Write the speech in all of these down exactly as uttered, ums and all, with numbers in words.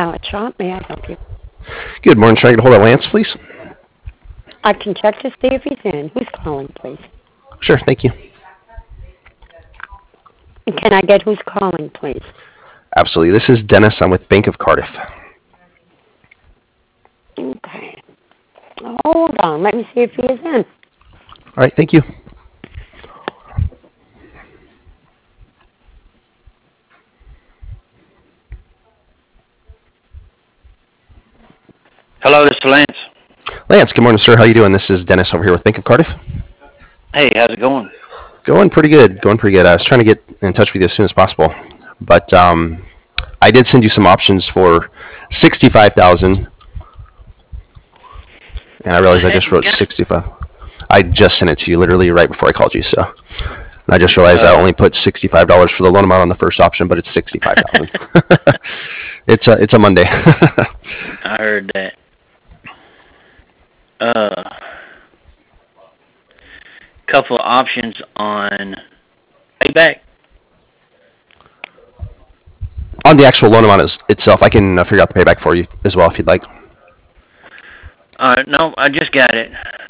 Pilot Shop. May I help you? Good morning. Trying to get hold of Lance, please. I can check to see if he's in. Who's calling, please? Sure, thank you. And can I get who's calling, please? Absolutely. This is Dennis. I'm with Bank of Cardiff. Okay. Hold on. Let me see if he is in. All right, thank you. Hello, this is Lance. Lance, good morning, sir. How you doing? This is Dennis over here with Bank of Cardiff. Hey, how's it going? Going pretty good. Going pretty good. I was trying to get in touch with you as soon as possible, but um, I did send you some options for sixty-five thousand, and I realized I just wrote sixty-five. I just sent it to you literally right before I called you, so. And I just realized uh, I only put sixty-five dollars for the loan amount on the first option, but it's sixty-five thousand. it's a it's a Monday. I heard that. Uh, couple of options on payback. On the actual loan amount is, itself, I can uh, figure out the payback for you as well if you'd like. All right, no, I just got it.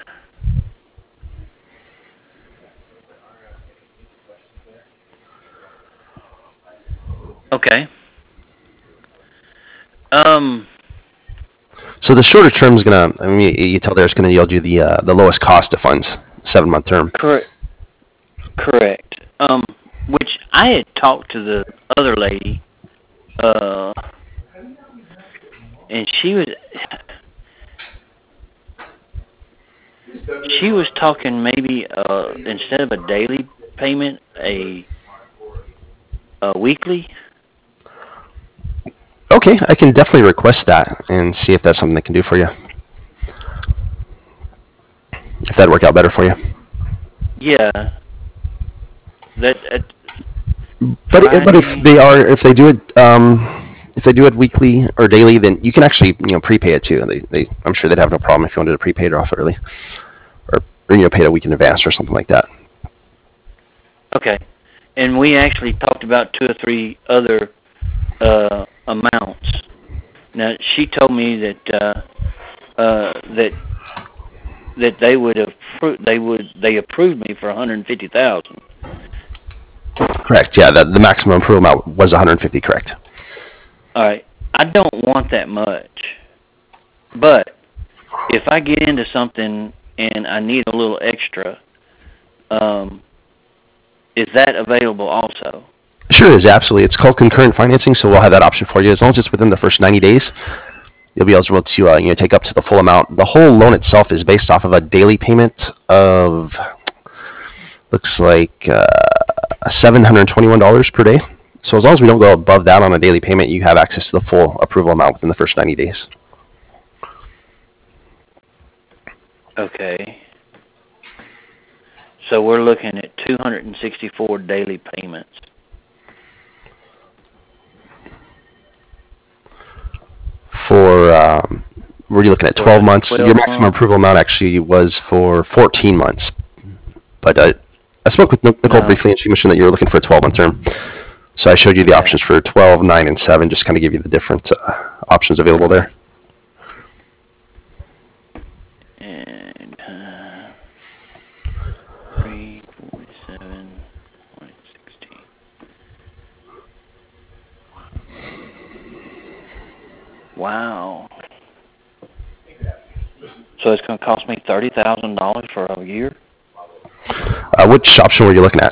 Okay. Um. So the shorter term is gonna, I mean, you tell there it's gonna yield you the uh, the lowest cost of funds, seven month term. Correct. Correct. Um, which I had talked to the other lady, uh, and she was she was talking maybe uh instead of a daily payment, a a weekly. Okay, I can definitely request that and see if that's something they can do for you. If that'd work out better for you. Yeah. That. Uh, but it, but if they are if they do it um, if they do it weekly or daily, then you can actually you know prepay it too. They, they I'm sure they'd have no problem if you wanted to prepay it off early, or, or you know pay it a week in advance or something like that. Okay, and we actually talked about two or three other uh, amounts. Now she told me that uh, uh, that that they would have they would they approved me for one hundred fifty thousand. Correct. Yeah, the, the maximum approval amount was one hundred fifty. Correct. All right. I don't want that much, but if I get into something and I need a little extra, um, is that available also? Sure is, absolutely. It's called concurrent financing, so we'll have that option for you. As long as it's within the first ninety days, you'll be eligible to uh, you know take up to the full amount. The whole loan itself is based off of a daily payment of, looks like uh, seven hundred twenty-one dollars per day. So as long as we don't go above that on a daily payment, you have access to the full approval amount within the first ninety days. Okay. So we're looking at two hundred sixty-four daily payments. For, um, were you looking at twelve months? twelve Your maximum months? approval amount actually was for fourteen months. But uh, I spoke with Nicole No. briefly, and she mentioned that you were looking for a twelve month term. So I showed you the Okay. options for twelve, nine, and seven, just kind of give you the different uh, options available there. And uh, three forty-seven, one sixteen. Wow. So it's going to cost me thirty thousand dollars for a year? Uh, which option were you looking at?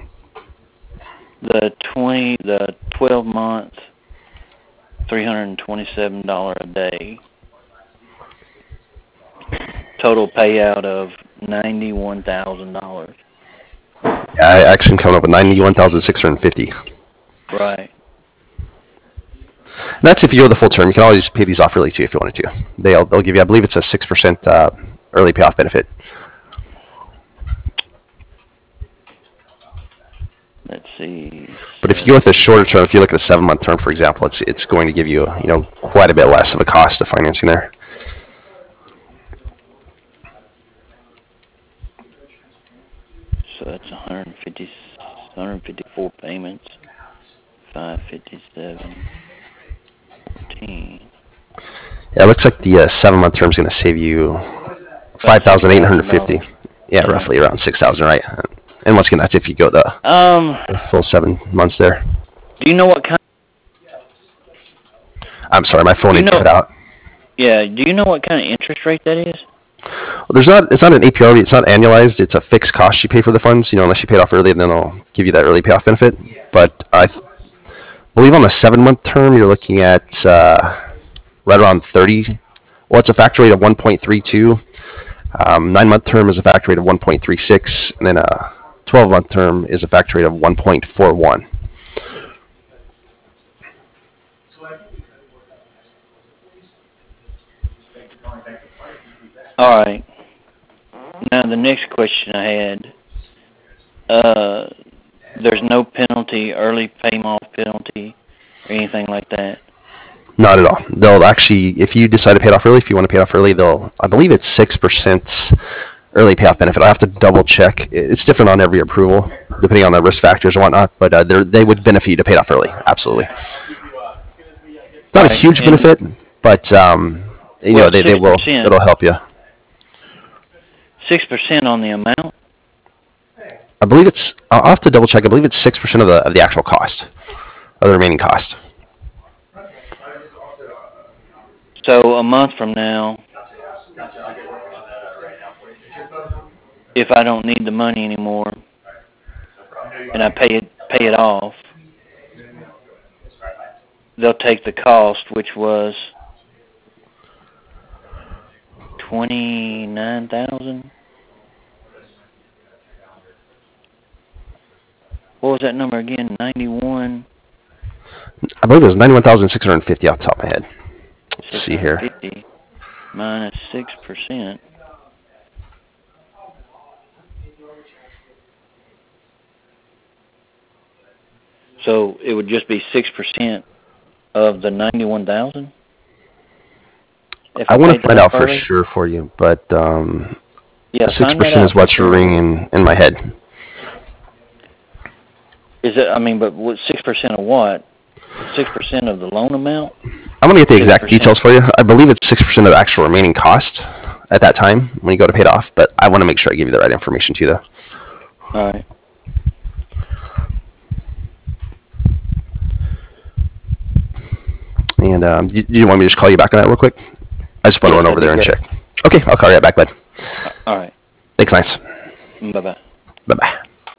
The twenty, the twelve month, three hundred twenty-seven dollars a day. Total payout of ninety-one thousand dollars. Yeah, I actually come up with ninety-one thousand six hundred fifty. Right. And that's if you go the full term. You can always pay these off early too if you wanted to. They'll they'll give you, I believe it's a six percent uh, early payoff benefit. Let's see. But if you go with a shorter term, if you look at a seven month term, for example, it's it's going to give you you know quite a bit less of a cost of financing there. So that's one hundred fifty, one hundred fifty-four payments. five fifty-seven, fourteen. Yeah, it looks like the uh, seven-month term is going to save you five thousand eight hundred fifty. Yeah, Yeah. roughly around six thousand, right? And once again, that's if you go the, Um, the full seven months there. do you know what kind? I'm sorry, my phone You had know- cut out. Yeah, do you know what kind of interest rate that is? Well, there's not. It's not an A P R. It's not annualized. It's a fixed cost you pay for the funds. You know, unless you paid off early, then they'll give you that early payoff benefit. But I th- believe on the seven-month term, you're looking at uh, right around thirty. Well, it's a factor rate of one point three two. Um, nine-month term is a factor rate of one point three six, and then a twelve-month term is a factor rate of one point four one. All right. Now the next question I had. Uh, there's no penalty, early pay off penalty, or anything like that. Not at all. They'll actually, if you decide to pay it off early, if you want to pay it off early, they'll, I believe it's six percent early payoff benefit. I have to double check. It's different on every approval, depending on the risk factors and whatnot, but uh, they're- they would benefit you to pay it off early. Absolutely. Not a Right, huge and- benefit, but, um, you know, Well, they, they will, six percent. it'll help you. Six percent on the amount. I believe it's, I'll have to double check. I believe it's six percent of the, of the actual cost, of the remaining cost. So a month from now, if I don't need the money anymore, and I pay it pay it off, they'll take the cost, which was twenty nine thousand. What was that number again? Ninety one. I believe it was ninety-one thousand six hundred fifty off the top of my head. Let's see here. Fifty minus six percent. So it would just be six percent of the ninety-one thousand. I want to find out for sure for you, but um, Yeah, six find that percent out is for what's sure. ringing in my head. Is it? I mean, but what six percent of what? Six percent of the loan amount? I'm gonna get the exact six percent. details for you. I believe it's six percent of the actual remaining cost at that time when you go to pay it off, but I want to make sure I give you the right information to you, though. All right. And um, you, you want me to just call you back on that real quick? I just want to Yeah, run over there and that'd check. Okay, I'll call you right back, bud. All right. Thanks, nice. Bye bye. Bye bye.